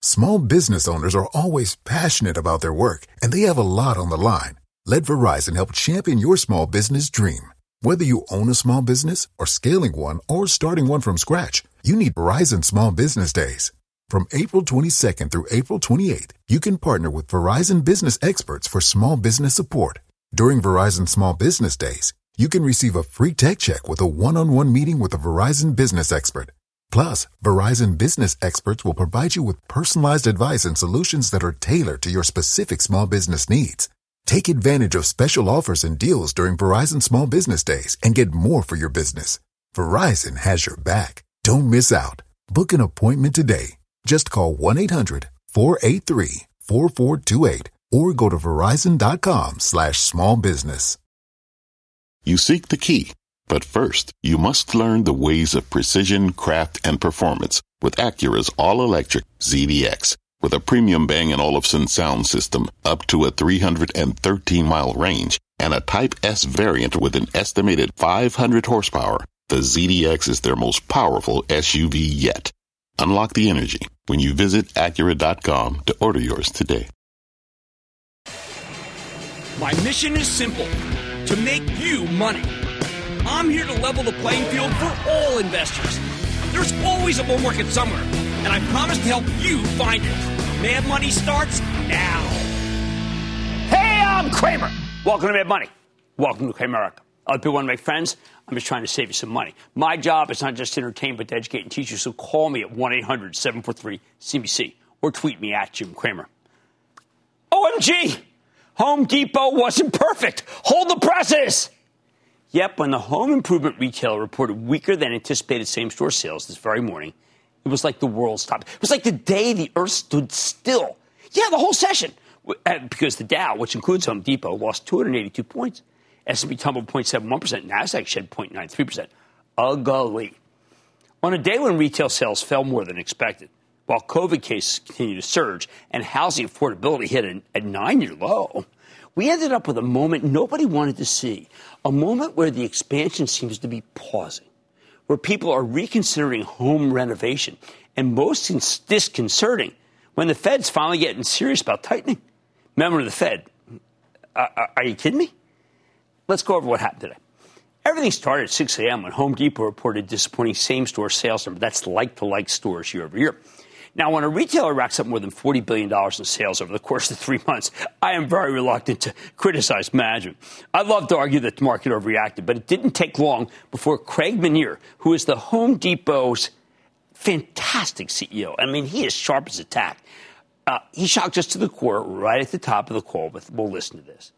Small business owners are always passionate about their work, and they have a lot on the line. Let Verizon help champion your small business dream. Whether you own a small business or scaling one or starting one from scratch, you need Verizon Small Business Days. From April 22nd through April 28th, you can partner with Verizon business experts for small business support. During Verizon Small Business Days, you can receive a free tech check with a one-on-one meeting with a Verizon business expert. Plus, Verizon business experts will provide you with personalized advice and solutions that are tailored to your specific small business needs. Take advantage of special offers and deals during Verizon Small Business Days and get more for your business. Verizon has your back. Don't miss out. Book an appointment today. Just call 1-800-483-4428 or go to verizon.com/smallbusiness. You seek the key, but first, you must learn the ways of precision, craft, and performance with Acura's all-electric ZDX. With a premium Bang & Olufsen sound system up to a 313-mile range and a Type S variant with an estimated 500 horsepower, the ZDX is their most powerful SUV yet. Unlock the energy when you visit Acura.com to order yours today. My mission is simple, to make you money. I'm here to level the playing field for all investors. There's always a bull market somewhere, and I promise to help you find it. Mad Money starts now. Hey, I'm Kramer. Welcome to Mad Money. Welcome to Cramerica. Other people want to make friends? I'm just trying to save you some money. My job is not just to entertain, but to educate and teach you. So call me at 1-800-743-CBC or tweet me at Jim Cramer. OMG! Home Depot wasn't perfect. Hold the presses. Yep, when the home improvement retailer reported weaker than anticipated same-store sales this very morning, it was like the world stopped. It was like the day the earth stood still. Yeah, the whole session. Because the Dow, which includes Home Depot, lost 282 points. S&P tumbled 0.71%. NASDAQ shed 0.93%. Ugly. On a day when retail sales fell more than expected, while COVID cases continued to surge and housing affordability hit a 9-year low, we ended up with a moment nobody wanted to see, a moment where the expansion seems to be pausing, where people are reconsidering home renovation, and most disconcerting, when the Fed's finally getting serious about tightening. Member of the Fed, are you kidding me? Let's go over what happened today. Everything started at 6 a.m. when Home Depot reported disappointing same-store sales number. That's like-to-like stores year over year. Now, when a retailer racks up more than $40 billion in sales over the course of 3 months, I am very reluctant to criticize management. I'd love to argue that the market overreacted, but it didn't take long before Craig Menear, who is the Home Depot's fantastic CEO, I mean, he is sharp as a tack, he shocked us to the core right at the top of the call. We'll listen to this.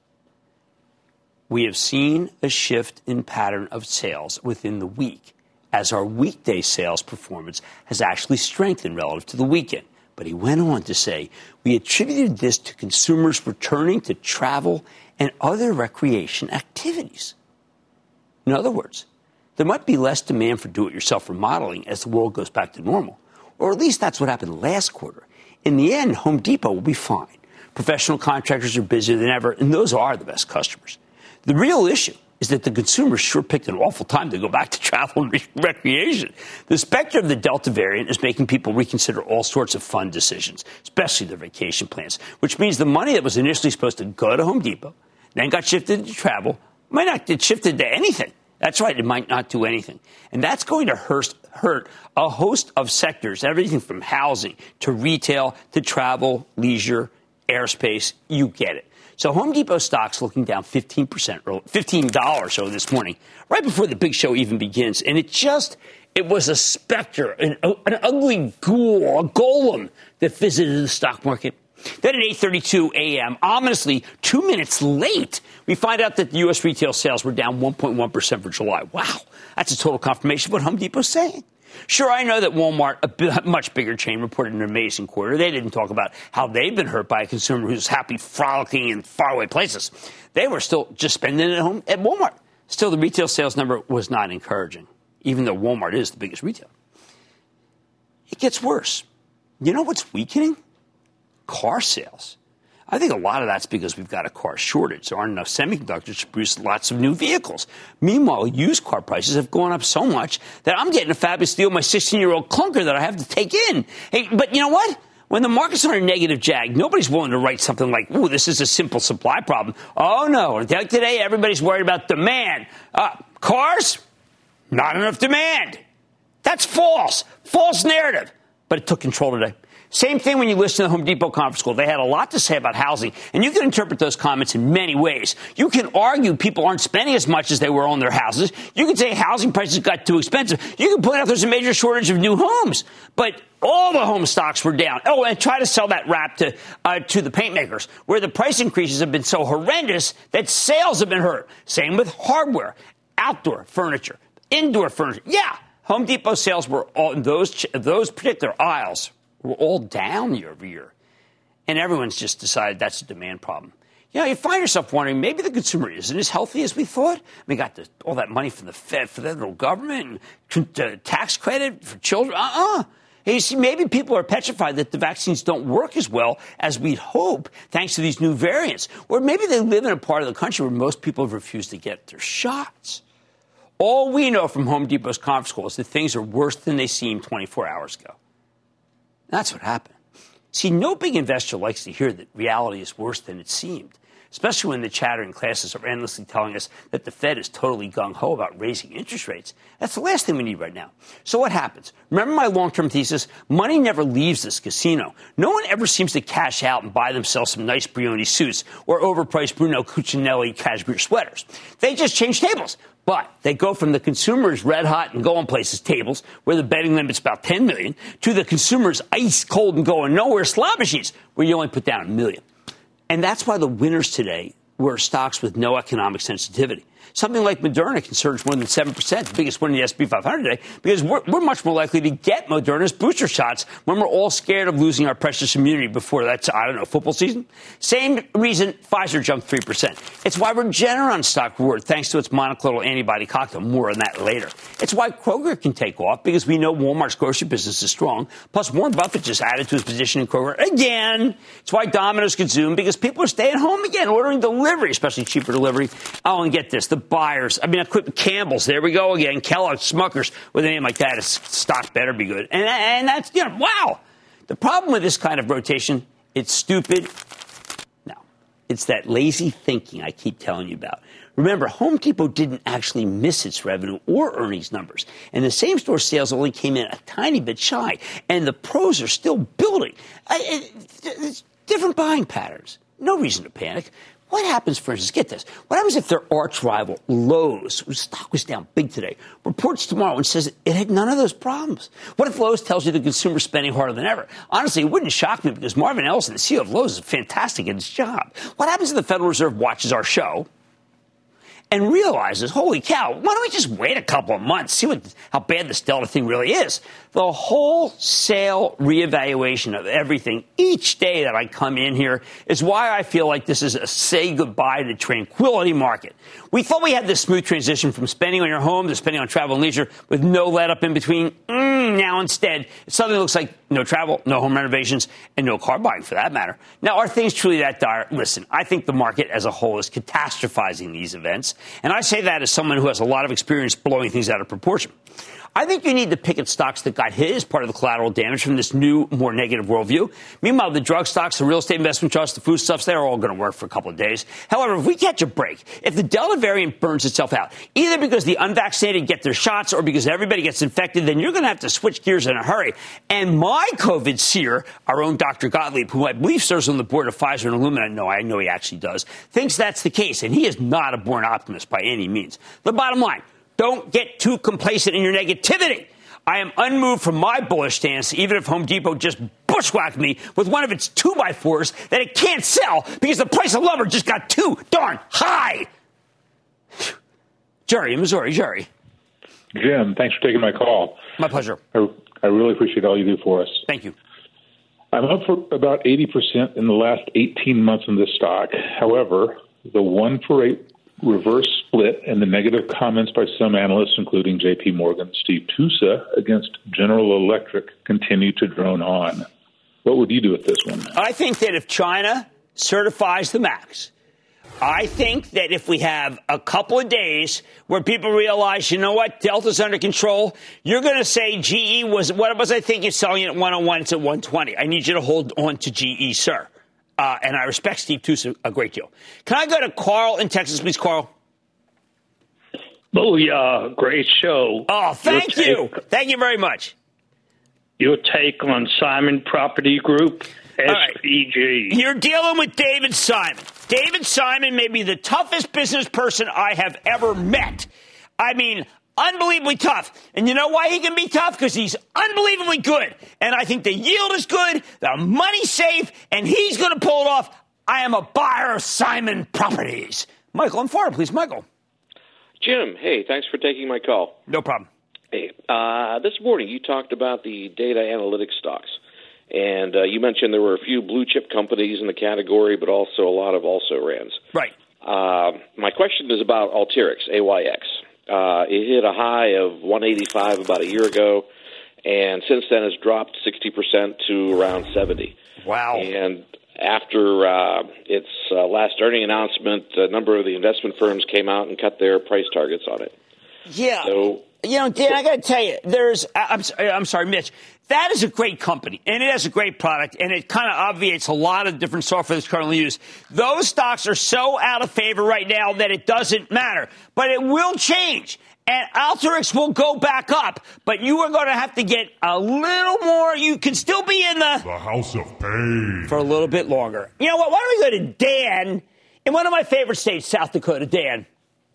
We have seen a shift in pattern of sales within the week, as our weekday sales performance has actually strengthened relative to the weekend. But he went on to say, we attributed this to consumers returning to travel and other recreation activities. In other words, there might be less demand for do-it-yourself remodeling as the world goes back to normal, or at least that's what happened last quarter. In the end, Home Depot will be fine. Professional contractors are busier than ever, and those are the best customers. The real issue is that the consumers sure picked an awful time to go back to travel and recreation. The specter of the Delta variant is making people reconsider all sorts of fun decisions, especially their vacation plans, which means the money that was initially supposed to go to Home Depot, then got shifted to travel, might not get shifted to anything. That's right, it might not do anything. And that's going to hurt a host of sectors, everything from housing to retail to travel, leisure, airspace, you get it. So Home Depot stock's looking down 15%, $15 so this morning, right before the big show even begins. And it was a specter, an ugly ghoul, a golem that visited the stock market. Then at 8:32 a.m., ominously 2 minutes late, we find out that the U.S. retail sales were down 1.1% for July. Wow, that's a total confirmation of what Home Depot's saying. Sure, I know that Walmart, a much bigger chain, reported an amazing quarter. They didn't talk about how they've been hurt by a consumer who's happy frolicking in faraway places. They were still just spending it at home at Walmart. Still, the retail sales number was not encouraging, even though Walmart is the biggest retailer. It gets worse. You know what's weakening? Car sales. I think a lot of that's because we've got a car shortage. There aren't enough semiconductors to produce lots of new vehicles. Meanwhile, used car prices have gone up so much that I'm getting a fabulous deal on my 16-year-old clunker that I have to take in. Hey, but you know what? When the market's on a negative jag, nobody's willing to write something like, ooh, this is a simple supply problem. Oh, no. Like today, everybody's worried about demand. Cars? Not enough demand. That's false. False narrative. But it took control today. Same thing when you listen to the Home Depot conference call. They had a lot to say about housing, and you can interpret those comments in many ways. You can argue people aren't spending as much as they were on their houses. You can say housing prices got too expensive. You can point out there's a major shortage of new homes. But all the home stocks were down. Oh, and try to sell that rap to the paint makers, where the price increases have been so horrendous that sales have been hurt. Same with hardware, outdoor furniture, indoor furniture. Yeah, Home Depot sales were all those particular aisles were all down year over year. And everyone's just decided that's a demand problem. You find yourself wondering, maybe the consumer isn't as healthy as we thought. We got all that money from the federal government, and tax credit for children. You see, maybe people are petrified that the vaccines don't work as well as we'd hope, thanks to these new variants. Or maybe they live in a part of the country where most people have refused to get their shots. All we know from Home Depot's conference call is that things are worse than they seemed 24 hours ago. That's what happened. See, no big investor likes to hear that reality is worse than it seemed, especially when the chattering classes are endlessly telling us that the Fed is totally gung-ho about raising interest rates. That's the last thing we need right now. So what happens? Remember my long-term thesis? Money never leaves this casino. No one ever seems to cash out and buy themselves some nice Brioni suits or overpriced Bruno Cucinelli cashmere sweaters. They just change tables. But they go from the consumer's red-hot and going places tables, where the betting limit's about $10 million, to the consumer's ice-cold and going nowhere slot machines, where you only put down $1 million. And that's why the winners today were stocks with no economic sensitivity. Something like Moderna can surge more than 7%, the biggest one in the S&P 500 today, because we're much more likely to get Moderna's booster shots when we're all scared of losing our precious immunity before that's, football season. Same reason Pfizer jumped 3%. It's why Regeneron stock roared thanks to its monoclonal antibody cocktail. More on that later. It's why Kroger can take off, because we know Walmart's grocery business is strong. Plus, Warren Buffett just added to his position in Kroger again. It's why Domino's can zoom, because people are staying home again, ordering delivery, especially cheaper delivery. Oh, and get this. The buyers, Campbell's, there we go again, Kellogg's, Smuckers, with a name like that, stock better be good. And that's, wow. The problem with this kind of rotation, it's stupid. No, it's that lazy thinking I keep telling you about. Remember, Home Depot didn't actually miss its revenue or earnings numbers, and the same-store sales only came in a tiny bit shy, and the pros are still building. It's different buying patterns. No reason to panic. What happens, for instance, get this, what happens if their arch rival, Lowe's, whose stock was down big today, reports tomorrow and says it had none of those problems? What if Lowe's tells you the consumer's spending harder than ever? Honestly, it wouldn't shock me, because Marvin Ellison, the CEO of Lowe's, is fantastic at his job. What happens if the Federal Reserve watches our show and realizes, holy cow, why don't we just wait a couple of months, see how bad this Delta thing really is? The wholesale reevaluation of everything each day that I come in here is why I feel like this is a say goodbye to tranquility market. We thought we had this smooth transition from spending on your home to spending on travel and leisure with no let up in between. Now instead, it suddenly looks like no travel, no home renovations, and no car buying for that matter. Now, are things truly that dire? Listen, I think the market as a whole is catastrophizing these events. And I say that as someone who has a lot of experience blowing things out of proportion. I think you need to pick at stocks that got hit as part of the collateral damage from this new, more negative worldview. Meanwhile, the drug stocks, the real estate investment trusts, the food stuffs, they're all going to work for a couple of days. However, if we catch a break, if the Delta variant burns itself out, either because the unvaccinated get their shots or because everybody gets infected, then you're going to have to switch gears in a hurry. And my COVID seer, our own Dr. Gottlieb, who I believe serves on the board of Pfizer and Illumina, no, I know he actually does, thinks that's the case. And he is not a born optimist by any means. The bottom line, don't get too complacent in your negativity. I am unmoved from my bullish stance, even if Home Depot just bushwhacked me with one of its 2x4s that it can't sell because the price of lumber just got too darn high. Jerry in Missouri. Jerry. Jim, thanks for taking my call. My pleasure. I really appreciate all you do for us. Thank you. I'm up for about 80% in the last 18 months in this stock. However, the 1-for-8 reverse split and the negative comments by some analysts, including J.P. Morgan, Steve Tusa, against General Electric continue to drone on. What would you do with this one? I think that if China certifies the MAX, I think that if we have a couple of days where people realize, you know what, Delta's under control, you're going to say GE was, what was I think you're selling it at 101, it's at 120. I need you to hold on to GE, sir. And I respect Steve Tusa a great deal. Can I go to Carl in Texas, please, Carl? Booyah, great show. Oh, thank you. Thank you very much. Your take on Simon Property Group, SPG. Right. You're dealing with David Simon. David Simon may be the toughest business person I have ever met. I mean, unbelievably tough. And you know why he can be tough? Because he's unbelievably good. And I think the yield is good, the money's safe, and he's going to pull it off. I am a buyer of Simon Properties. Michael in Florida, please. Michael. Jim, hey, thanks for taking my call. No problem. Hey, this morning you talked about the data analytics stocks. And you mentioned there were a few blue chip companies in the category, but also a lot of also-rans. Right. My question is about Alteryx, AYX. It hit a high of 185 about a year ago, and since then has dropped 60% to around 70. Wow. And after its last earning announcement, a number of the investment firms came out and cut their price targets on it. Yeah. So, you know, Dan, I got to tell you, I'm sorry, Mitch. That is a great company, and it has a great product, and it kind of obviates a lot of different software that's currently used. Those stocks are so out of favor right now that it doesn't matter. But it will change, and Alteryx will go back up, but you are going to have to get a little more. You can still be in the house of pain for a little bit longer. You know what? Why don't we go to Dan in one of my favorite states, South Dakota. Dan.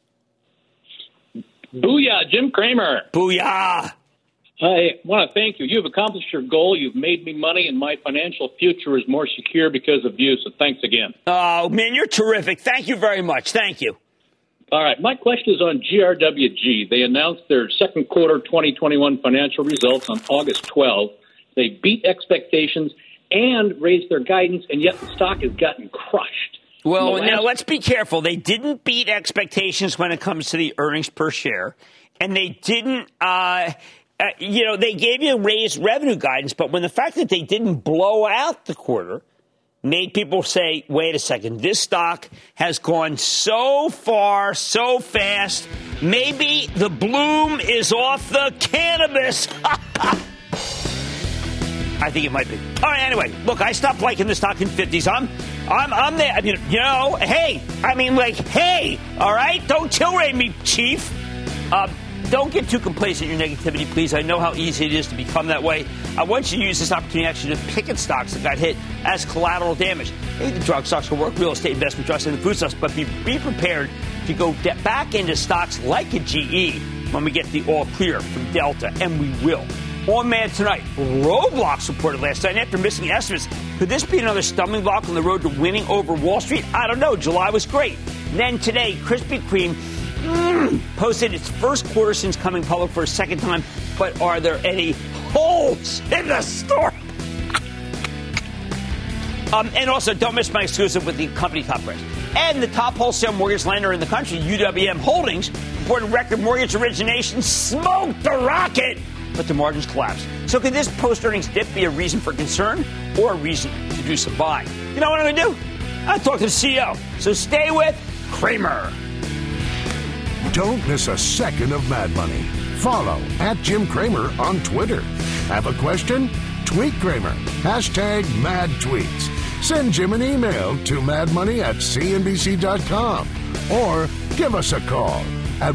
Booyah, Jim Cramer. Booyah. I want to thank you. You've accomplished your goal. You've made me money, and my financial future is more secure because of you, so thanks again. Oh, man, you're terrific. Thank you very much. Thank you. All right, my question is on GRWG. They announced their second quarter 2021 financial results on August 12th. They beat expectations and raised their guidance, and yet the stock has gotten crushed. Well, now let's be careful. They didn't beat expectations when it comes to the earnings per share, and they didn't they gave you raised revenue guidance, but when the fact that they didn't blow out the quarter made people say, wait a second, this stock has gone so far, so fast, maybe the bloom is off the cannabis. I think it might be. All right, anyway, look, I stopped liking the stock in 50s. I'm there. I mean, hey, all right? Don't Tilray me, Chief. Don't get too complacent in your negativity, please. I know how easy it is to become that way. I want you to use this opportunity actually to pick at stocks that got hit as collateral damage. Maybe the drug stocks will work, real estate investment trusts, and the food stocks, but be prepared to go back into stocks like a GE when we get the all clear from Delta, and we will. On Man tonight, Roblox reported last night after missing estimates. Could this be another stumbling block on the road to winning over Wall Street? I don't know. July was great. Then today, Krispy Kreme posted its first quarter since coming public for a second time. But are there any holes in the store? And also, don't miss my exclusive with the company top price. And the top wholesale mortgage lender in the country, UWM Holdings, reported record mortgage origination smoked the rocket, but the margins collapsed. So could this post-earnings dip be a reason for concern or a reason to do some buying? You know what I'm going to do? I'll talk to the CEO. So stay with Cramer. Don't miss a second of Mad Money. Follow @Jim Cramer on Twitter. Have a question? Tweet Cramer. #MadTweets. Send Jim an email to madmoney@cnbc.com or give us a call at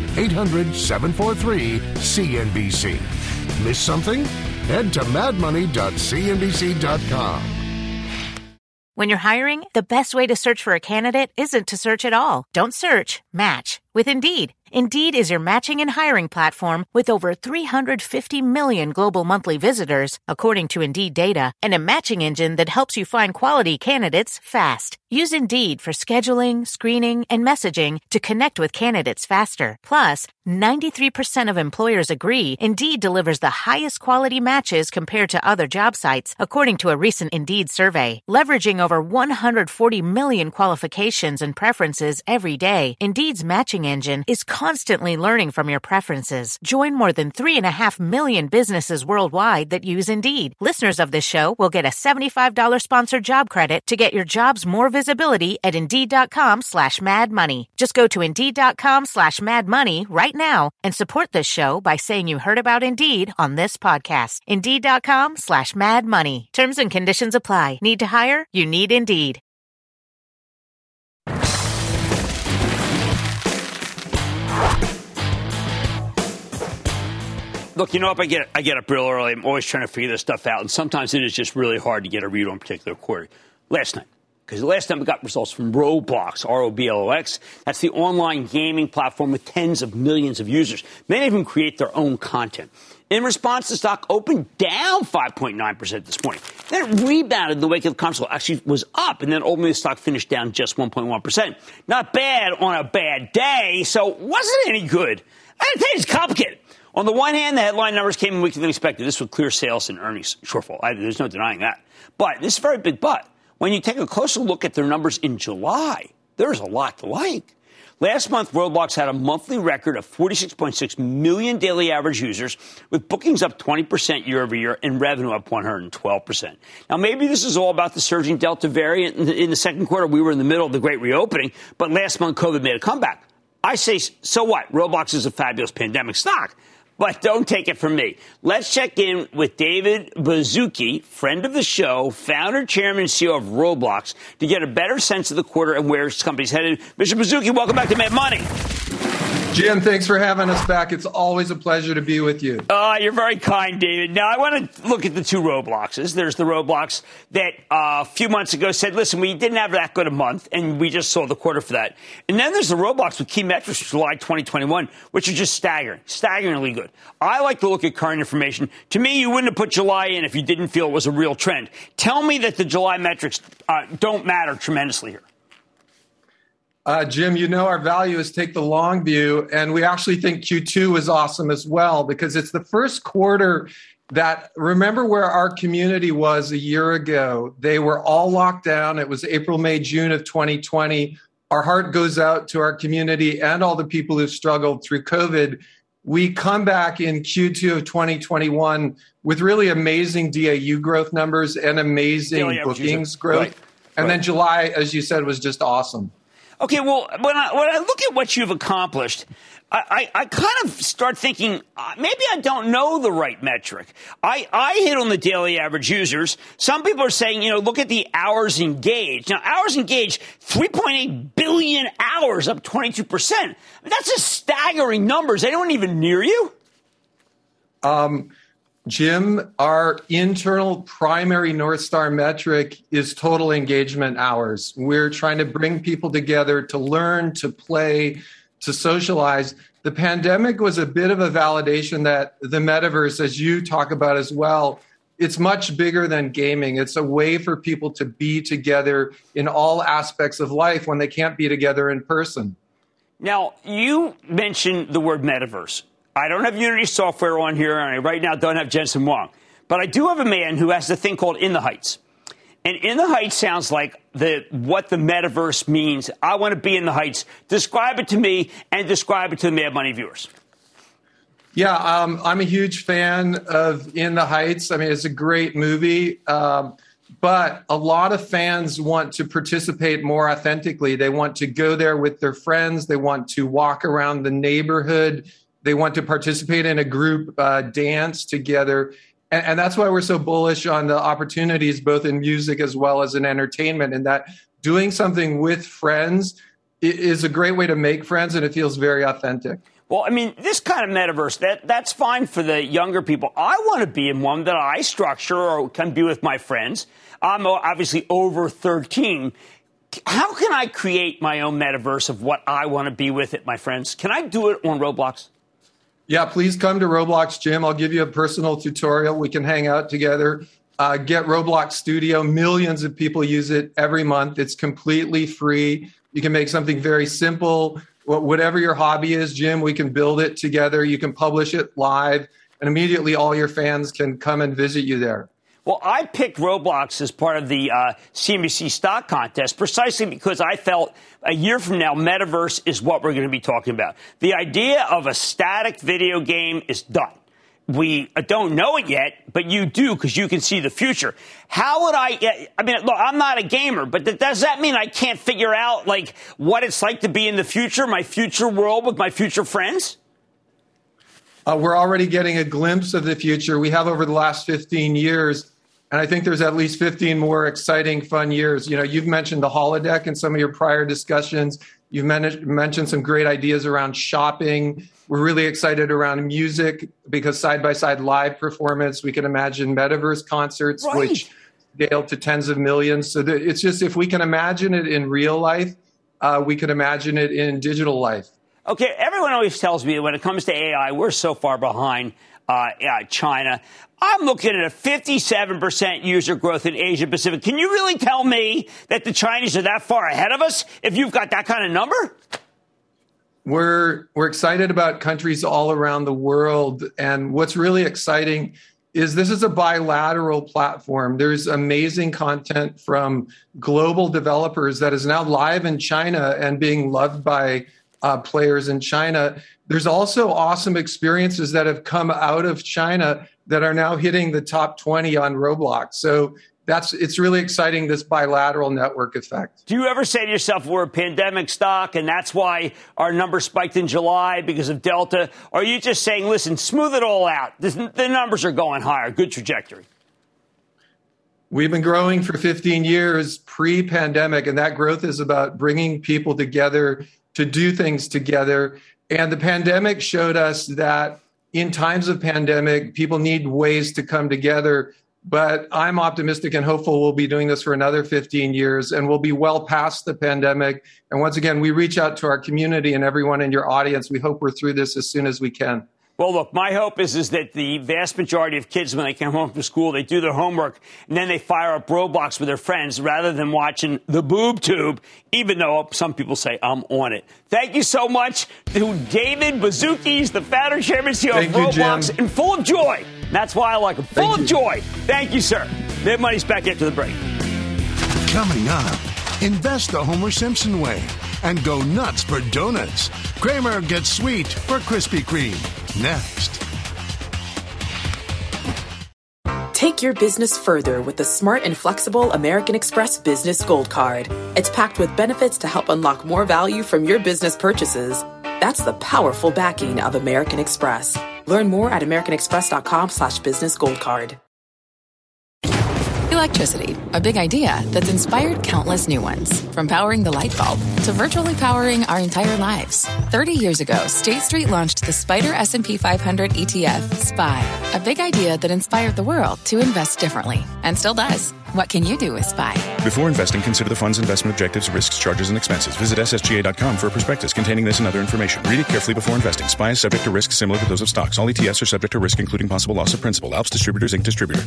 1-800-743-CNBC. Miss something? Head to madmoney.cnbc.com. When you're hiring, the best way to search for a candidate isn't to search at all. Don't search, match with Indeed. Indeed is your matching and hiring platform with over 350 million global monthly visitors, according to Indeed data, and a matching engine that helps you find quality candidates fast. Use Indeed for scheduling, screening, and messaging to connect with candidates faster. Plus, 93% of employers agree Indeed delivers the highest quality matches compared to other job sites, according to a recent Indeed survey. Leveraging over 140 million qualifications and preferences every day, Indeed's matching matching engine is constantly learning from your preferences. Join more than 3.5 million businesses worldwide that use Indeed. Listeners of this show will get a $75 sponsored job credit to get your jobs more visibility at Indeed.com/MadMoney. Just go to Indeed.com/MadMoney right now and support this show by saying you heard about Indeed on this podcast. Indeed.com/MadMoney. Terms and conditions apply. Need to hire? You need Indeed. Look, if I get up real early, I'm always trying to figure this stuff out, and sometimes it is just really hard to get a read on a particular quarter. Last night, because last time we got results from Roblox, ROBLOX. That's the online gaming platform with tens of millions of users. Many of them create their own content. In response, the stock opened down 5.9% this morning. Then it rebounded in the wake of the console. Actually was up, and then ultimately the stock finished down just 1.1%. Not bad on a bad day, so wasn't any good. I tell you, it's complicated. On the one hand, the headline numbers came in weaker than expected. This would clear sales and earnings shortfall. There's no denying that. But this is a very big but. When you take a closer look at their numbers in July, there's a lot to like. Last month, Roblox had a monthly record of 46.6 million daily average users, with bookings up 20% year over year and revenue up 112%. Now, maybe this is all about the surging Delta variant. In the second quarter, we were in the middle of the great reopening, but last month, COVID made a comeback. I say, so what? Roblox is a fabulous pandemic stock. But don't take it from me. Let's check in with David Baszucki, friend of the show, founder, chairman, and CEO of Roblox, to get a better sense of the quarter and where his company's headed. Mr. Baszucki, welcome back to Mad Money. Jim, thanks for having us back. It's always a pleasure to be with you. You're very kind, David. Now, I want to look at the two Robloxes. There's the Roblox that a few months ago said, listen, we didn't have that good a month, and we just saw the quarter for that. And then there's the Roblox with key metrics for July 2021, which are just staggeringly good. I like to look at current information. To me, you wouldn't have put July in if you didn't feel it was a real trend. Tell me that the July metrics don't matter tremendously here. Jim, our value is take the long view, and we actually think Q2 is awesome as well because it's the first quarter that, remember where our community was a year ago. They were all locked down. It was April, May, June of 2020. Our heart goes out to our community and all the people who've struggled through COVID. We come back in Q2 of 2021 with really amazing DAU growth numbers and amazing bookings growth. Right. And then July, as you said, was just awesome. Okay, well, when I look at what you've accomplished, I kind of start thinking, maybe I don't know the right metric. I hit on the daily average users. Some people are saying, look at the hours engaged. Now, hours engaged, 3.8 billion hours, up 22%. That's just staggering numbers. They don't even near you? Jim, our internal primary North Star metric is total engagement hours. We're trying to bring people together to learn, to play, to socialize. The pandemic was a bit of a validation that the metaverse, as you talk about as well, it's much bigger than gaming. It's a way for people to be together in all aspects of life when they can't be together in person. Now, you mentioned the word metaverse. I don't have Unity software on here, and I right now don't have Jensen Huang. But I do have a man who has the thing called In the Heights. And In the Heights sounds like what the metaverse means. I want to be in the Heights. Describe it to me and describe it to the Mad Money viewers. Yeah, I'm a huge fan of In the Heights. I mean, it's a great movie. But a lot of fans want to participate more authentically. They want to go there with their friends. They want to walk around the neighborhood. They want to participate in a group dance together. And that's why we're so bullish on the opportunities, both in music as well as in entertainment, and that doing something with friends is a great way to make friends, and it feels very authentic. Well, I mean, this kind of metaverse, that's fine for the younger people. I want to be in one that I structure or can be with my friends. I'm obviously over 13. How can I create my own metaverse of what I want to be with it, my friends? Can I do it on Roblox? Yeah, please come to Roblox, Jim. I'll give you a personal tutorial. We can hang out together. Get Roblox Studio. Millions of people use it every month. It's completely free. You can make something very simple. Whatever your hobby is, Jim, we can build it together. You can publish it live, and immediately all your fans can come and visit you there. Well, I picked Roblox as part of the CNBC stock contest precisely because I felt a year from now, metaverse is what we're going to be talking about. The idea of a static video game is done. We don't know it yet, but you do because you can see the future. How would I mean, look, I'm not a gamer, but does that mean I can't figure out, like, what it's like to be in the future, my future world with my future friends? We're already getting a glimpse of the future. We have over the last 15 years, and I think there's at least 15 more exciting, fun years. You know, you've mentioned the holodeck in some of your prior discussions. You've mentioned some great ideas around shopping. We're really excited around music because side-by-side live performance. We can imagine metaverse concerts, right, which scale to tens of millions. So it's just, if we can imagine it in real life, we can imagine it in digital life. Okay, everyone always tells me when it comes to AI, we're so far behind China. I'm looking at a 57% user growth in Asia Pacific. Can you really tell me that the Chinese are that far ahead of us if you've got that kind of number? We're excited about countries all around the world. And what's really exciting is this is a bilateral platform. There's amazing content from global developers that is now live in China and being loved by players in China. There's also awesome experiences that have come out of China that are now hitting the top 20 on Roblox. So it's really exciting, this bilateral network effect. Do you ever say to yourself, we're a pandemic stock and that's why our number spiked in July because of Delta? Or are you just saying, listen, smooth it all out? The numbers are going higher. Good trajectory. We've been growing for 15 years pre-pandemic, and that growth is about bringing people together to do things together. And the pandemic showed us that in times of pandemic, people need ways to come together. But I'm optimistic and hopeful we'll be doing this for another 15 years, and we'll be well past the pandemic. And once again, we reach out to our community and everyone in your audience. We hope we're through this as soon as we can. Well, look, my hope is that the vast majority of kids, when they come home from school, they do their homework, and then they fire up Roblox with their friends rather than watching the boob tube, even though some people say I'm on it. Thank you so much to David Baszucki, the founder, chairman, CEO of Roblox, and full of joy. That's why I like him. Full of joy. Thank you, sir. Mad Money's back after the break. Coming up, invest the Homer Simpson way and go nuts for donuts. Kramer gets sweet for Krispy Kreme. Next. Take your business further with the smart and flexible American Express Business Gold Card. It's packed with benefits to help unlock more value from your business purchases. That's the powerful backing of American Express. Learn more at americanexpress.com/businessgoldcard. Electricity, a big idea that's inspired countless new ones. From powering the light bulb to virtually powering our entire lives. 30 years ago, State Street launched the Spider S&P 500 ETF, SPY. A big idea that inspired the world to invest differently. And still does. What can you do with SPY? Before investing, consider the fund's investment objectives, risks, charges, and expenses. Visit ssga.com for a prospectus containing this and other information. Read it carefully before investing. SPY is subject to risks similar to those of stocks. All ETFs are subject to risk, including possible loss of principal. Alps Distributors, Inc. Distributor.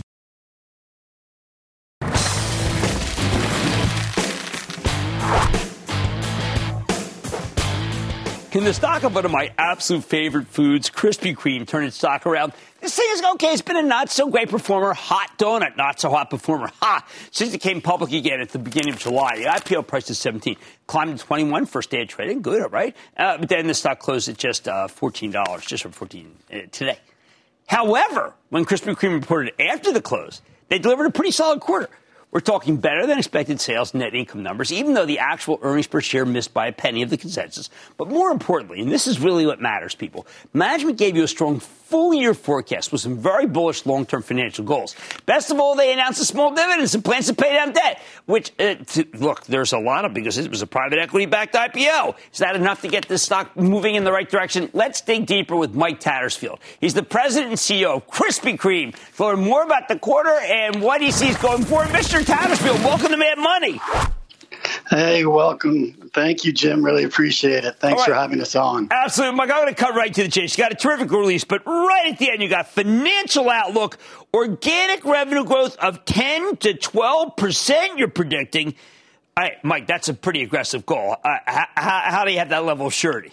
Can the stock of one of my absolute favorite foods, Krispy Kreme, turn its stock around? This thing is okay. It's been a not-so-great performer. Hot donut, not-so-hot performer. Since it came public again at the beginning of July, the IPO price is 17. Climbed to 21 first day of trading. Good, right? But then the stock closed at just $14, just from $14 today. However, when Krispy Kreme reported after the close, they delivered a pretty solid quarter. We're talking better than expected sales, net income numbers, even though the actual earnings per share missed by a penny of the consensus. But more importantly, and this is really what matters, people, management gave you a strong full-year forecast with some very bullish long-term financial goals. Best of all, they announced a small dividends and plans to pay down debt, which, look, there's a lot of, because it was a private equity-backed IPO. Is that enough to get this stock moving in the right direction? Let's dig deeper with Mike Tattersfield. He's the president and CEO of Krispy Kreme. To learn more about the quarter and what he sees going forward, Mr. Tattersfield, welcome to Mad Money. Hey, welcome. Thank you, Jim. Really appreciate it. Thanks for having us on. Absolutely. Mike, I'm going to cut right to the chase. You got a terrific release, but right at the end, you got financial outlook, organic revenue growth of 10 to 12% you're predicting. All right, Mike, that's a pretty aggressive goal. How do you have that level of surety?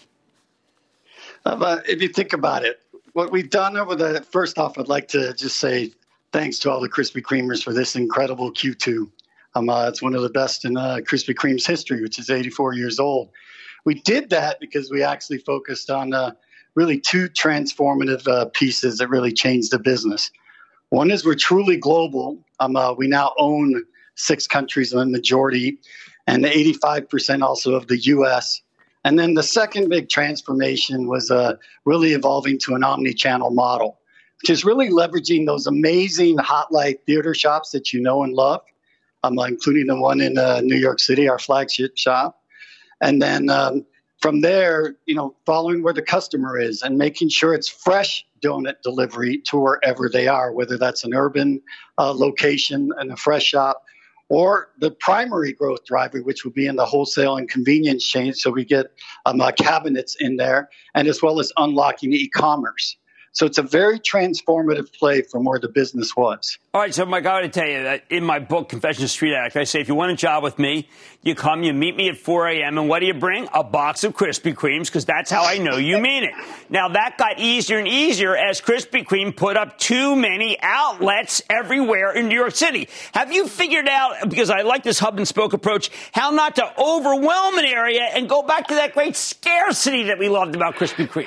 If you think about it, what we've done over first off, I'd like to just say Thanks to all the Krispy Kremers for this incredible Q2. It's one of the best in Krispy Kreme's history, which is 84 years old. We did that because we actually focused on really two transformative pieces that really changed the business. One is we're truly global. We now own 6 countries in the majority and 85% also of the U.S. And then the second big transformation was really evolving to an omni-channel model, which is really leveraging those amazing Hot Light theater shops that you know and love, including the one in New York City, our flagship shop. And then from there, following where the customer is and making sure it's fresh donut delivery to wherever they are, whether that's an urban location and a fresh shop, or the primary growth driver, which would be in the wholesale and convenience chain. So we get cabinets in there, and as well as unlocking e-commerce. So it's a very transformative play from where the business was. All right, so Mike, I got to tell you that in my book, Confessions Street Act, I say if you want a job with me, you come, you meet me at 4 a.m., and what do you bring? A box of Krispy Kremes, because that's how I know you mean it. Now, that got easier and easier as Krispy Kreme put up too many outlets everywhere in New York City. Have you figured out, because I like this hub and spoke approach, how not to overwhelm an area and go back to that great scarcity that we loved about Krispy Kreme?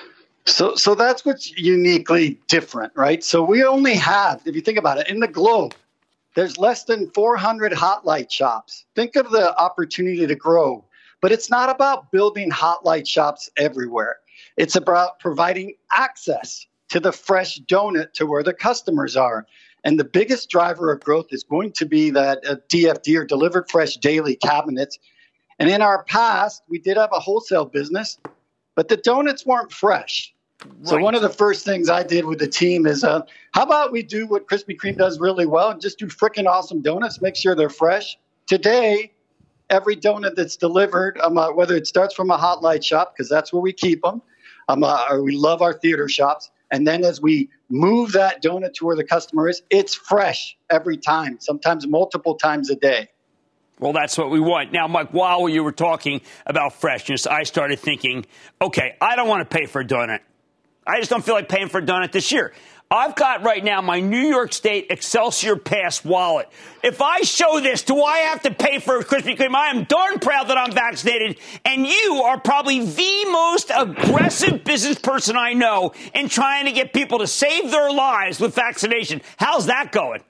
So that's what's uniquely different, right? So we only have, if you think about it, in the globe, there's less than 400 Hot Light shops. Think of the opportunity to grow. But it's not about building Hot Light shops everywhere. It's about providing access to the fresh donut to where the customers are. And the biggest driver of growth is going to be that DFD, or Delivered Fresh Daily cabinets. And in our past, we did have a wholesale business, but the donuts weren't fresh. So one of the first things I did with the team is, how about we do what Krispy Kreme does really well and just do freaking awesome donuts, make sure they're fresh. Today, every donut that's delivered, whether it starts from a Hot Light shop, because that's where we keep them, or we love our theater shops, and then as we move that donut to where the customer is, it's fresh every time, sometimes multiple times a day. Well, that's what we want. Now, Mike, while you were talking about freshness, I started thinking, okay, I don't want to pay for a donut. I just don't feel like paying for a donut this year. I've got right now my New York State Excelsior Pass wallet. If I show this, do I have to pay for a Krispy Kreme? I am darn proud that I'm vaccinated, and you are probably the most aggressive business person I know in trying to get people to save their lives with vaccination. How's that going?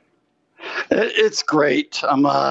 It's great.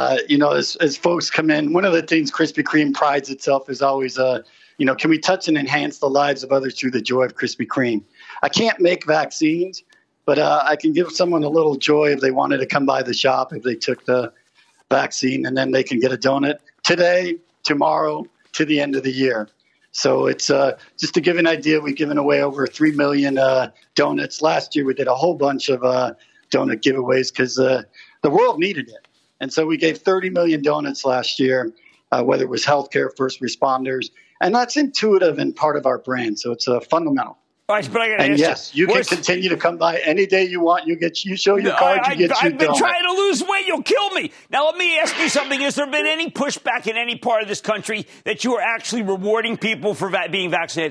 As folks come in, one of the things Krispy Kreme prides itself is always, can we touch and enhance the lives of others through the joy of Krispy Kreme? I can't make vaccines, but I can give someone a little joy if they wanted to come by the shop, if they took the vaccine, and then they can get a donut today, tomorrow, to the end of the year. So it's just to give an idea, we've given away over 3 million donuts. Last year, we did a whole bunch of donut giveaways because the world needed it. And so we gave 30 million donuts last year, whether it was healthcare, first responders. And that's intuitive and part of our brand. So it's fundamental. All right, but I gotta and yes, you can continue to come by any day you want. You show your card, you get your donut. I've been trying to lose weight. You'll kill me. Now, let me ask you something. Has there been any pushback in any part of this country that you are actually rewarding people for being vaccinated?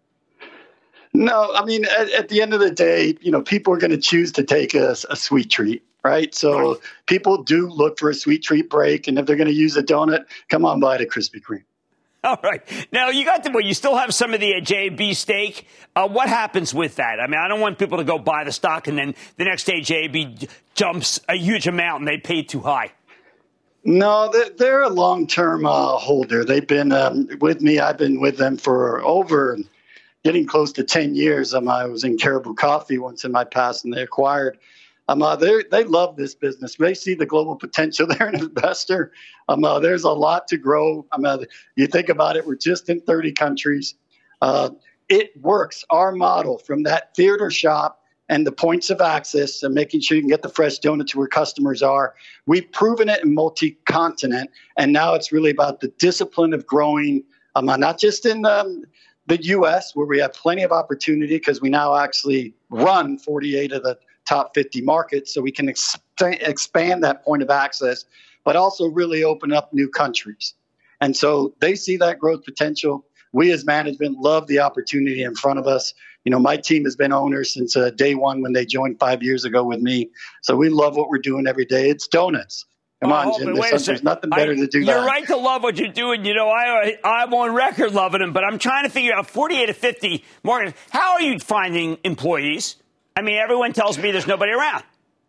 No, I mean, at the end of the day, people are going to choose to take a sweet treat, right? So people do look for a sweet treat break. And if they're going to use a donut, come on by to Krispy Kreme. All right. Now, you still have some of the JAB stake. What happens with that? I mean, I don't want people to go buy the stock and then the next day JAB jumps a huge amount and they paid too high. No, they're a long-term holder. They've been with me. I've been with them for over getting close to 10 years. I was in Caribou Coffee once in my past, and they acquired. They love this business. They see the global potential. They're an investor. There's a lot to grow. You think about it, we're just in 30 countries. It works. Our model from that theater shop and the points of access and making sure you can get the fresh donut to where customers are. We've proven it in multi-continent, and now it's really about the discipline of growing, not just in the U.S., where we have plenty of opportunity because we now actually run 48 of the top 50 markets, so we can expand that point of access, but also really open up new countries. And so they see that growth potential. We as management love the opportunity in front of us. My team has been owners since day one when they joined 5 years ago with me. So we love what we're doing every day. It's donuts. Come on, Jim. There's nothing better to do that. You're right to love what you're doing. I'm on record loving them, but I'm trying to figure out 48 to 50 mortgages. How are you finding employees? I mean, everyone tells me there's nobody around.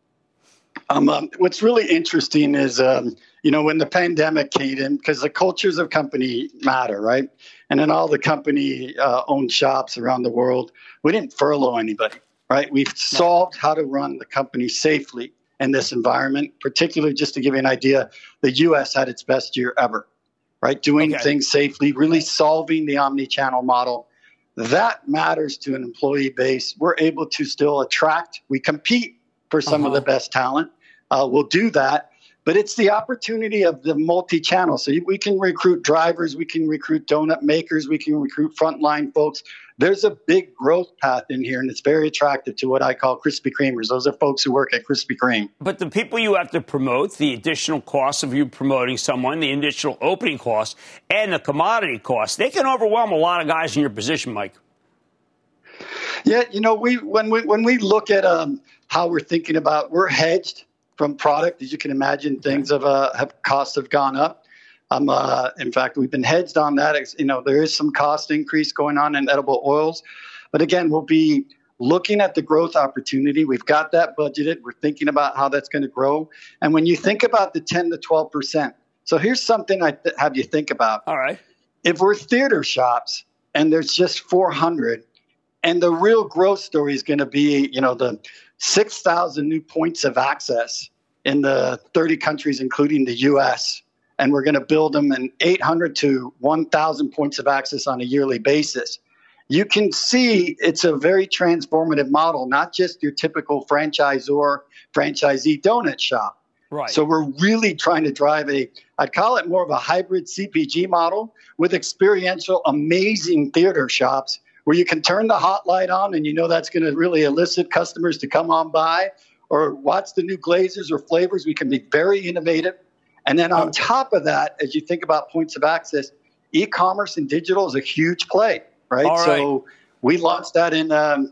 What's really interesting is, when the pandemic came in, because the cultures of company matter, right? And in all the company owned shops around the world, we didn't furlough anybody, right? We've solved how to run the company safely in this environment. Particularly, just to give you an idea, the U.S. had its best year ever, right? Doing things safely, really solving the omni-channel model. That matters to an employee base. We're able to still attract. We compete for some of the best talent. We'll do that. But it's the opportunity of the multi-channel. So we can recruit drivers, we can recruit donut makers, we can recruit frontline folks. There's a big growth path in here, and it's very attractive to what I call Krispy Kremers. Those are folks who work at Krispy Kreme. But the people you have to promote, the additional costs of you promoting someone, the additional opening costs, and the commodity costs, they can overwhelm a lot of guys in your position, Mike. Yeah, when we look at how we're thinking about, we're hedged from product. As you can imagine, things costs have gone up. In fact, we've been hedged on that. There is some cost increase going on in edible oils. But again, we'll be looking at the growth opportunity. We've got that budgeted. We're thinking about how that's going to grow. And when you think about the 10 to 12%, so here's something I have you think about. All right. If we're theater shops and there's just 400, and the real growth story is going to be, the 6,000 new points of access in the 30 countries, including the U.S., and we're going to build them in 800 to 1,000 points of access on a yearly basis. You can see it's a very transformative model, not just your typical franchisor, franchisee donut shop. Right. So we're really trying to drive I'd call it more of a hybrid CPG model with experiential, amazing theater shops where you can turn the hot light on and that's going to really elicit customers to come on by or watch the new glazes or flavors. We can be very innovative. And then on top of that, as you think about points of access, e-commerce and digital is a huge play, right? So we launched that in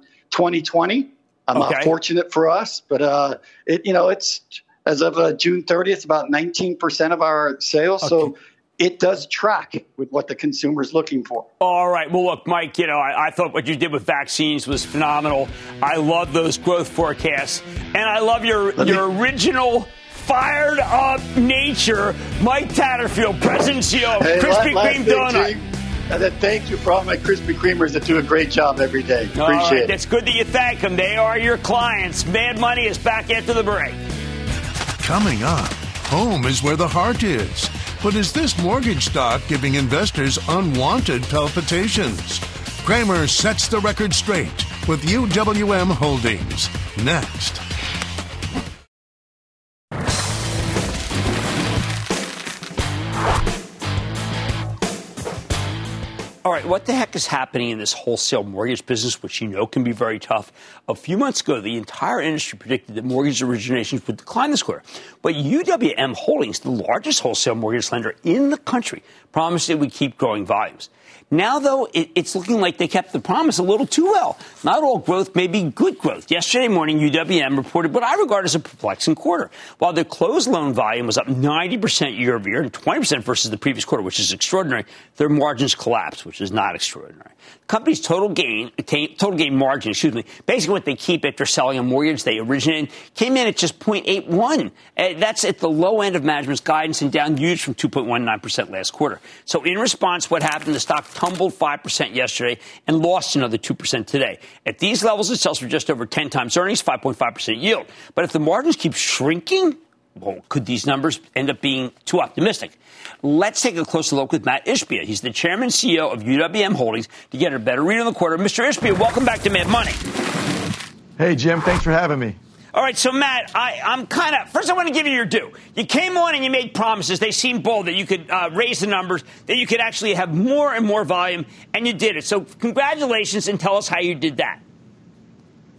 2020. Fortunate for us, but it's as of June 30th, about 19% of our sales. Okay. So it does track with what the consumer is looking for. All right. Well, look, Mike, I thought what you did with vaccines was phenomenal. I love those growth forecasts. And I love your original fired up nature. Mike Tatterfield, President and CEO of Krispy Kreme Donut. Thank you for all my Krispy Kremers that do a great job every day. Appreciate it. It's good that you thank them. They are your clients. Mad Money is back after the break. Coming up, home is where the heart is. But is this mortgage stock giving investors unwanted palpitations? Cramer sets the record straight with UWM Holdings. Next. All right, what the heck is happening in this wholesale mortgage business, which can be very tough? A few months ago, the entire industry predicted that mortgage originations would decline this quarter. But UWM Holdings, the largest wholesale mortgage lender in the country, promised it would keep growing volumes. Now, though, it's looking like they kept the promise a little too well. Not all growth may be good growth. Yesterday morning, UWM reported what I regard as a perplexing quarter. While their closed loan volume was up 90% year over year and 20% versus the previous quarter, which is extraordinary, their margins collapsed, which is not extraordinary. The company's total gain margin, basically what they keep after selling a mortgage they originated, came in at just 0.81. That's at the low end of management's guidance and down huge from 2.19% last quarter. So in response, what happened? The stock tumbled 5% yesterday and lost another 2% today. At these levels, it sells for just over 10 times earnings, 5.5% yield. But if the margins keep shrinking, well, could these numbers end up being too optimistic? Let's take a closer look with Matt Ishbia. He's the chairman and CEO of UWM Holdings to get a better read on the quarter. Mr. Ishbia, welcome back to Mad Money. Hey, Jim. Thanks for having me. All right, so, Matt, first I want to give you your due. You came on and you made promises. They seemed bold, that you could raise the numbers, that you could actually have more and more volume, and you did it. So congratulations, and tell us how you did that.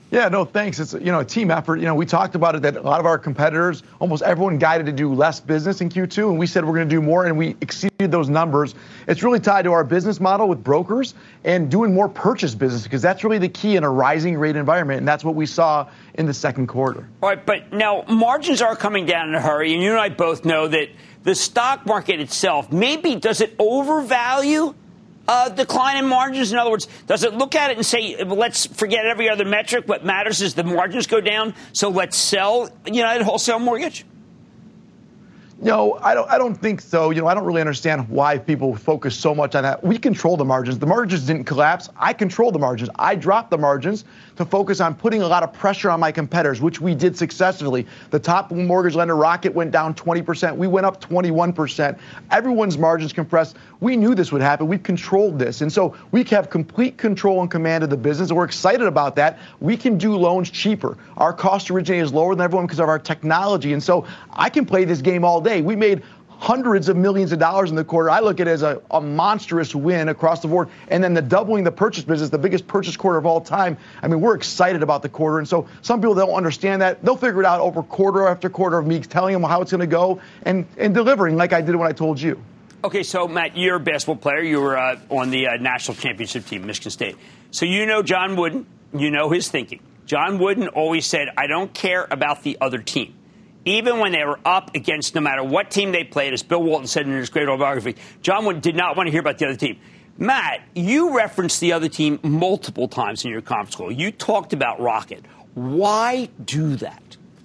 Yeah, no, thanks. It's, a team effort. We talked about it that a lot of our competitors, almost everyone guided to do less business in Q2, and we said we're going to do more, and we exceeded those numbers. It's really tied to our business model with brokers and doing more purchase business, because that's really the key in a rising rate environment, and that's what we saw in the second quarter. All right, but now margins are coming down in a hurry, and you and I both know that the stock market itself, maybe does it overvalue decline in margins? In other words, does it look at it and say, let's forget every other metric? What matters is the margins go down, so let's sell United Wholesale Mortgage? No, I don't think so. I don't really understand why people focus so much on that. We control the margins. The margins didn't collapse. I control the margins. I dropped the margins to focus on putting a lot of pressure on my competitors, which we did successfully. The top mortgage lender, Rocket, went down 20%. We went up 21%. Everyone's margins compressed. We knew this would happen. We controlled this. And so we have complete control and command of the business. And we're excited about that. We can do loans cheaper. Our cost to originate is lower than everyone because of our technology. And so I can play this game all day. We made hundreds of millions of dollars in the quarter. I look at it as a monstrous win across the board. And then the doubling the purchase business, the biggest purchase quarter of all time. I mean, we're excited about the quarter. And so some people don't understand that. They'll figure it out over quarter after quarter of me telling them how it's going to go and delivering like I did when I told you. Okay, so, Matt, you're a basketball player. You were on the national championship team, Michigan State. So you know John Wooden. You know his thinking. John Wooden always said, I don't care about the other team. Even when they were up against no matter what team they played, as Bill Walton said in his great autobiography, John Wooden did not want to hear about the other team. Matt, you referenced the other team multiple times in your conference call. You talked about Rocket. Why do that?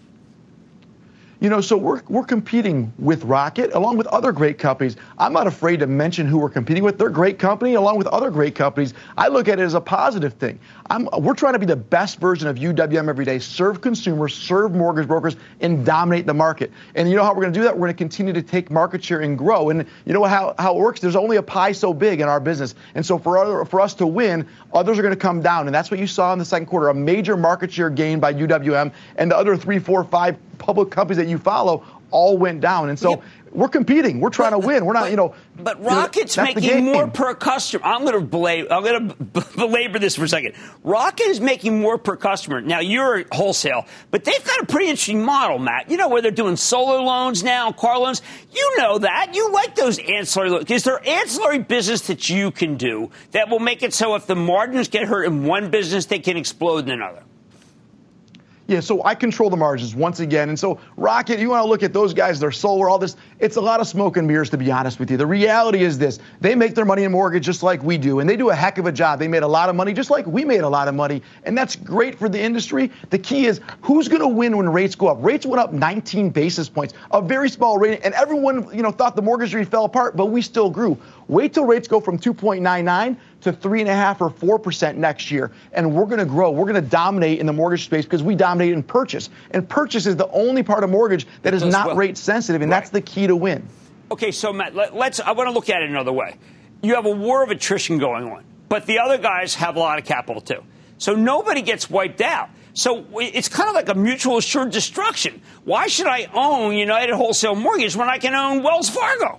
So we're competing with Rocket along with other great companies. I'm not afraid to mention who we're competing with. They're a great company along with other great companies. I look at it as a positive thing. We're trying to be the best version of UWM every day, serve consumers, serve mortgage brokers, and dominate the market. And you know how we're going to do that? We're going to continue to take market share and grow. And you know how it works? There's only a pie so big in our business. And so for us to win, others are going to come down. And that's what you saw in the second quarter, a major market share gain by UWM, and the other 3, 4, 5 public companies that you follow all went down. And so we're competing. We're trying to win. We're not, But Rocket's making more per customer. I'm going to belabor this for a second. Rocket is making more per customer. Now, you're wholesale, but they've got a pretty interesting model, Matt. Where they're doing solar loans now, car loans. You know that. You like those ancillary loans. Is there ancillary business that you can do that will make it so if the margins get hurt in one business, they can explode in another? Yeah, so I control the margins once again. And so Rocket, you want to look at those guys, they're solar, all this. It's a lot of smoke and mirrors, to be honest with you. The reality is this. They make their money in mortgage just like we do, and they do a heck of a job. They made a lot of money just like we made a lot of money, and that's great for the industry. The key is who's going to win when rates go up. Rates went up 19 basis points, a very small rate, and everyone thought the mortgage rate fell apart, but we still grew. Wait till rates go from 2.99 to 3.5 or 4% next year, and we're going to grow. We're going to dominate in the mortgage space because we dominate in purchase. And purchase is the only part of mortgage that is not rate sensitive, and that's the key to win. Okay, so Matt, I want to look at it another way. You have a war of attrition going on, but the other guys have a lot of capital too. So nobody gets wiped out. So it's kind of like a mutual assured destruction. Why should I own United Wholesale Mortgage when I can own Wells Fargo?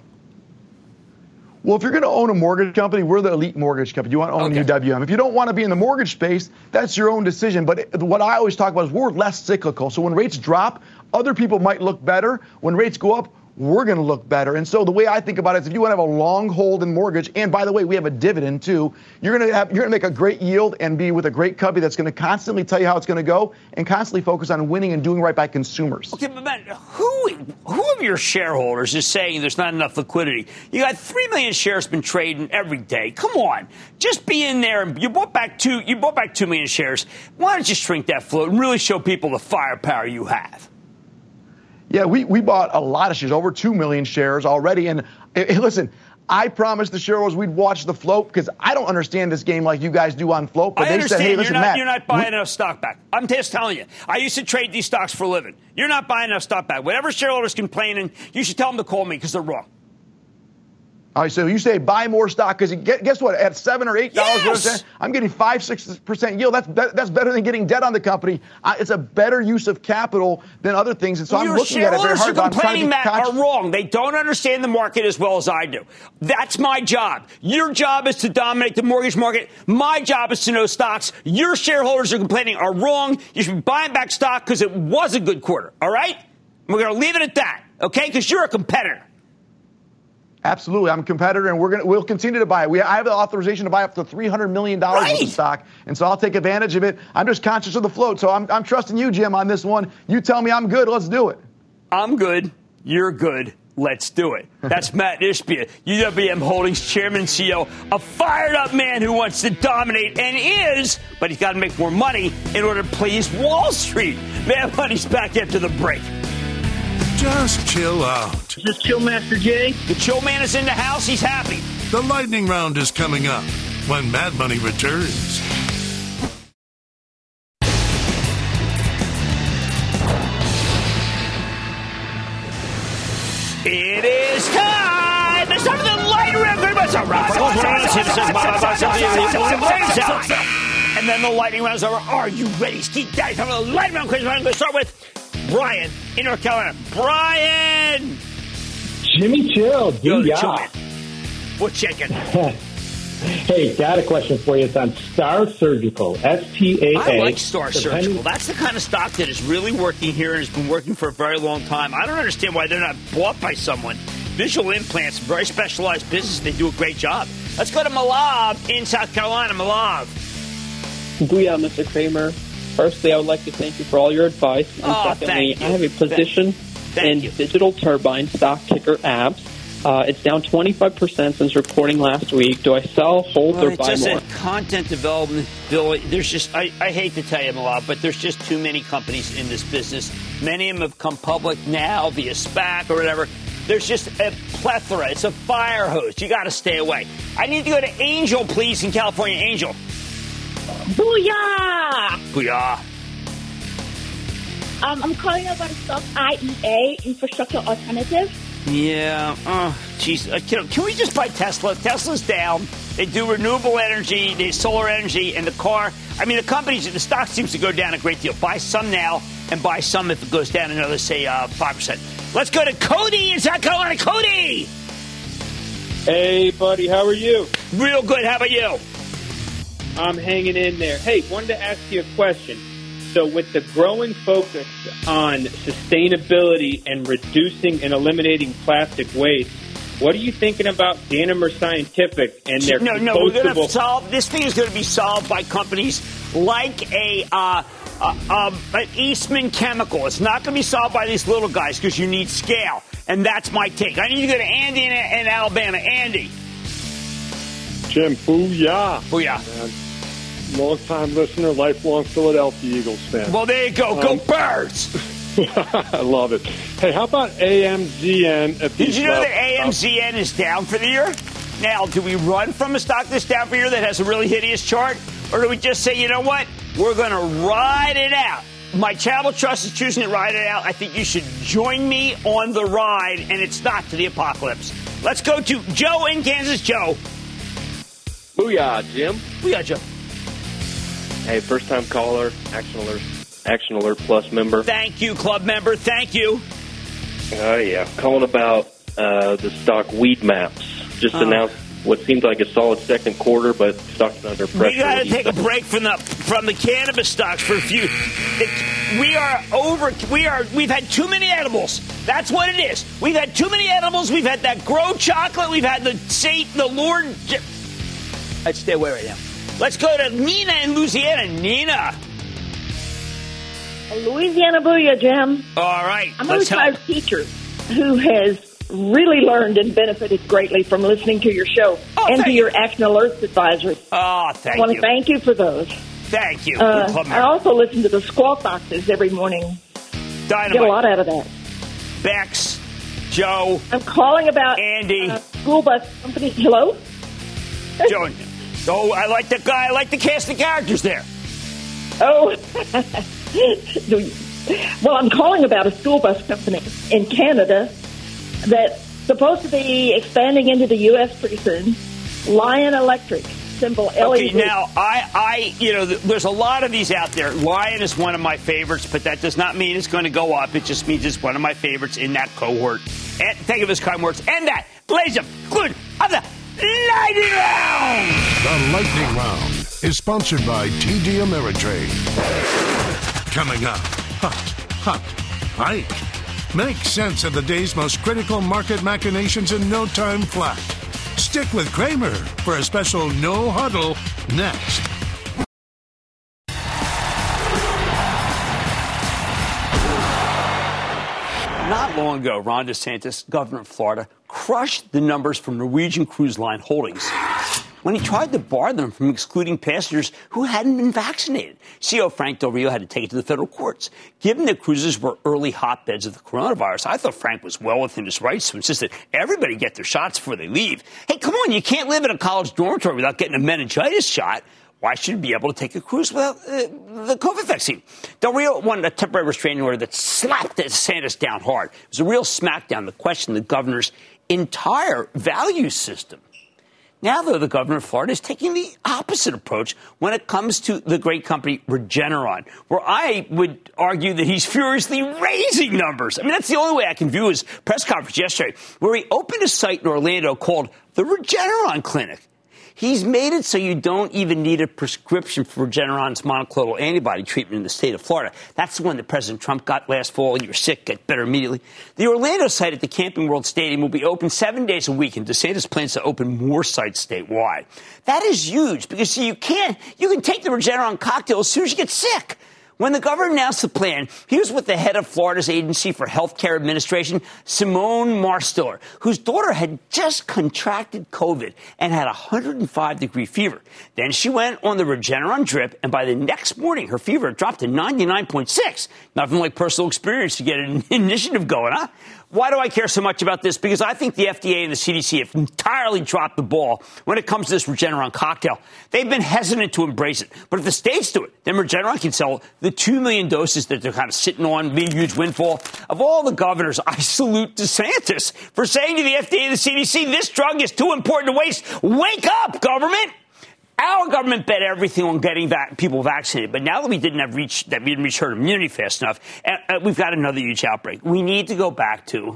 Well, if you're going to own a mortgage company, we're the elite mortgage company. You want to own UWM. If you don't want to be in the mortgage space, that's your own decision. But what I always talk about is we're less cyclical. So when rates drop, other people might look better. When rates go up, we're going to look better. And so the way I think about it is if you want to have a long hold in mortgage, and by the way, we have a dividend too, you're going to make a great yield and be with a great company that's going to constantly tell you how it's going to go and constantly focus on winning and doing right by consumers. Okay, but Matt, who of your shareholders is saying there's not enough liquidity? You got 3 million shares been trading every day. Come on, just be in there. And you bought back 2 million shares. Why don't you shrink that float and really show people the firepower you have? Yeah, we bought a lot of shares, over 2 million shares already. And listen, I promised the shareholders we'd watch the float because I don't understand this game like you guys do on float. But they said, hey, listen, Matt, you're not buying enough stock back. I'm just telling you. I used to trade these stocks for a living. You're not buying enough stock back. Whatever shareholders complaining, you should tell them to call me because they're wrong. All right, so you say buy more stock because guess what? At $7 or $8, Yes! I'm getting 5-6% yield. That's better than getting debt on the company. It's a better use of capital than other things, and so I'm looking at it very hard. Your shareholders who are complaining, Matt, are wrong. They don't understand the market as well as I do. That's my job. Your job is to dominate the mortgage market. My job is to know stocks. Your shareholders who are complaining are wrong. You should be buying back stock because it was a good quarter. All right? We're going to leave it at that, okay? Because you're a competitor. Absolutely, I'm a competitor, and we'll continue to buy it. I have the authorization to buy up to $300 million worth of stock, and so I'll take advantage of it. I'm just conscious of the float, so I'm trusting you, Jim, on this one. You tell me I'm good, let's do it. I'm good. You're good. Let's do it. That's Matt Ishbia, UWM Holdings Chairman and CEO, a fired-up man who wants to dominate and is, but he's got to make more money in order to please Wall Street. Mad Money's back after the break. Just chill out. Is this Chill Master Jay? The Chill Man is in the house. He's happy. The lightning round is coming up when Mad Money returns. It is time. It's time for the lightning round. And then the lightning round is over. Are you ready, Steve? Time for the lightning round. I'm going to start with Brian in North Carolina. Brian! Jimmy Chill. Yeah. What's checking? Hey, got a question for you. It's on Star Surgical, STAA. I like Star Surgical. That's the kind of stock that is really working here and has been working for a very long time. I don't understand why they're not bought by someone. Visual implants, very specialized business. They do a great job. Let's go to Malav in South Carolina. Malav. Booyah, Mr. Kramer. Firstly, I would like to thank you for all your advice. And secondly, I have a position in Digital Turbine stock ticker apps. It's down 25% since reporting last week. Do I sell, hold, or buy more? Content development, Bill, there's just, I hate to tell you, Malav, but there's just too many companies in this business. Many of them have come public now via SPAC or whatever. There's just a plethora. It's a fire hose. You got to stay away. I need to go to Angel, please, in California. Angel. Booyah! Booyah. I'm calling about the stock IEA, Infrastructure Alternative. Yeah. Oh, jeez. Can we just buy Tesla? Tesla's down. They do renewable energy, they solar energy, and the car. I mean, the stock seems to go down a great deal. Buy some now and buy some if it goes down another, say, 5%. Let's go to Cody in South Carolina. Cody! Hey, buddy. How are you? Real good. How about you? I'm hanging in there. Hey, wanted to ask you a question. So with the growing focus on sustainability and reducing and eliminating plastic waste, what are you thinking about Danimer Scientific and their No, we're going to solve, this thing is going to be solved by companies like an Eastman Chemical. It's not going to be solved by these little guys because you need scale. And that's my take. I need to go to Andy in Alabama. Andy. Jim, booyah. Booyah. Man. Long-time listener, lifelong Philadelphia Eagles fan. Well, there you go. Go Birds! I love it. Hey, how about AMZN? Did you know that AMZN is down for the year? Now, do we run from a stock that's down for the year that has a really hideous chart? Or do we just say, you know what? We're going to ride it out. My charitable trust is choosing to ride it out. I think you should join me on the ride, and it's not to the apocalypse. Let's go to Joe in Kansas. Joe. Booyah, Jim. Booyah, Joe. Hey, first-time caller, Action Alert Plus member. Thank you, club member. Thank you. Oh, yeah. Calling about the stock Weed Maps. Just announced what seemed like a solid second quarter, but stock's under pressure. We got to take a break from the cannabis stocks for a few. We've had too many edibles. That's what it is. We've had too many edibles. We've had that grow chocolate. We've had the Lord. I'd stay away right now. Let's go to Nina in Louisiana. Nina. Louisiana booyah, Jim. All right. I'm a retired teacher who has really learned and benefited greatly from listening to your show and to your Action Alerts advisors. Oh, thank you. I want to thank you for those. Thank you. I also listen to the Squawk Boxes every morning. Dynamite. Get a lot out of that. Bex, Joe. I'm calling about Andy. School bus company. Hello? Joe. Oh, I like that guy. I like the cast of characters there. Oh. Well, I'm calling about a school bus company in Canada that supposed to be expanding into the U.S. pretty soon. Lion Electric, symbol LED. Okay, now, there's a lot of these out there. Lion is one of my favorites, but that does not mean it's going to go up. It just means it's one of my favorites in that cohort. And think of his kind words. And that, ladies and good of the Lightning Round! The Lightning Round is sponsored by TD Ameritrade. Coming up, hike. Make sense of the day's most critical market machinations in no time flat. Stick with Cramer for a special No Huddle next. Not long ago, Ron DeSantis, governor of Florida, crushed the numbers from Norwegian Cruise Line Holdings when he tried to bar them from excluding passengers who hadn't been vaccinated. CEO Frank Del Rio had to take it to the federal courts. Given that cruises were early hotbeds of the coronavirus, I thought Frank was well within his rights to insist that everybody get their shots before they leave. Hey, come on, you can't live in a college dormitory without getting a meningitis shot. Why should you be able to take a cruise without the COVID vaccine? Del Rio wanted a temporary restraining order that slapped DeSantis down hard. It was a real smackdown that questioned the governor's entire value system. Now, though, the governor of Florida is taking the opposite approach when it comes to the great company Regeneron, where I would argue that he's furiously raising numbers. I mean, that's the only way I can view his press conference yesterday, where he opened a site in Orlando called the Regeneron Clinic. He's made it so you don't even need a prescription for Regeneron's monoclonal antibody treatment in the state of Florida. That's the one that President Trump got last fall. You were sick, get better immediately. The Orlando site at the Camping World Stadium will be open 7 days a week, and DeSantis plans to open more sites statewide. That is huge because, see, you can take the Regeneron cocktail as soon as you get sick. When the governor announced the plan, he was with the head of Florida's Agency for Healthcare Administration, Simone Marstiller, whose daughter had just contracted COVID and had a 105-degree fever. Then she went on the Regeneron drip, and by the next morning, her fever dropped to 99.6. Nothing like personal experience to get an initiative going, huh? Why do I care so much about this? Because I think the FDA and the CDC have entirely dropped the ball when it comes to this Regeneron cocktail. They've been hesitant to embrace it. But if the states do it, then Regeneron can sell the 2 million doses that they're kind of sitting on, being a huge windfall. Of all the governors, I salute DeSantis for saying to the FDA and the CDC, this drug is too important to waste. Wake up, government! Our government bet everything on getting people vaccinated, but now that we didn't reach herd immunity fast enough, we've got another huge outbreak. We need to go back to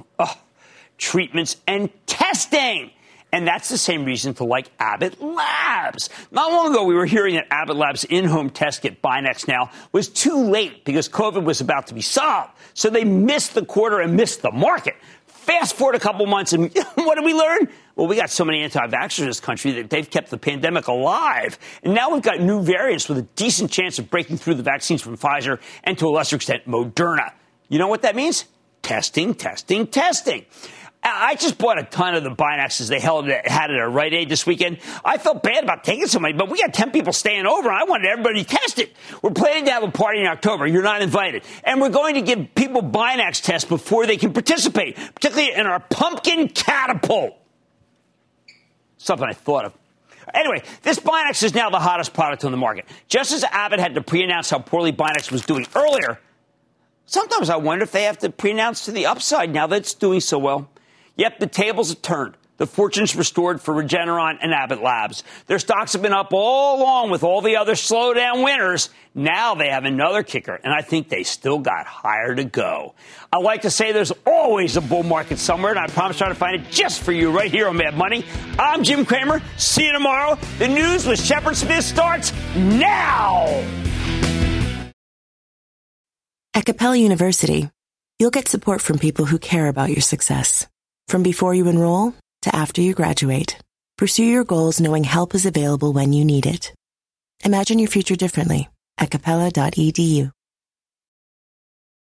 treatments and testing. And that's the same reason to like Abbott Labs. Not long ago, we were hearing that Abbott Labs' in-home test kit, Binax Now, was too late because COVID was about to be solved. So they missed the quarter and missed the market. Fast forward a couple months, and what did we learn? Well, we got so many anti-vaxxers in this country that they've kept the pandemic alive. And now we've got new variants with a decent chance of breaking through the vaccines from Pfizer and, to a lesser extent, Moderna. You know what that means? Testing, testing, testing. I just bought a ton of the Binaxes they had at a Rite Aid this weekend. I felt bad about taking so many, but we got 10 people staying over, and I wanted everybody tested. We're planning to have a party in October. You're not invited. And we're going to give people Binax tests before they can participate, particularly in our pumpkin catapult. Something I thought of. Anyway, this Binax is now the hottest product on the market. Just as Abbott had to pre-announce how poorly Binax was doing earlier, sometimes I wonder if they have to pre-announce to the upside now that it's doing so well. Yep, the tables have turned. The fortune's restored for Regeneron and Abbott Labs. Their stocks have been up all along with all the other slowdown winners. Now they have another kicker, and I think they still got higher to go. I like to say there's always a bull market somewhere, and I promise I'll find it just for you right here on Mad Money. I'm Jim Cramer. See you tomorrow. The news with Shepard Smith starts now. At Capella University, you'll get support from people who care about your success. From before you enroll to after you graduate, pursue your goals knowing help is available when you need it. Imagine your future differently at capella.edu.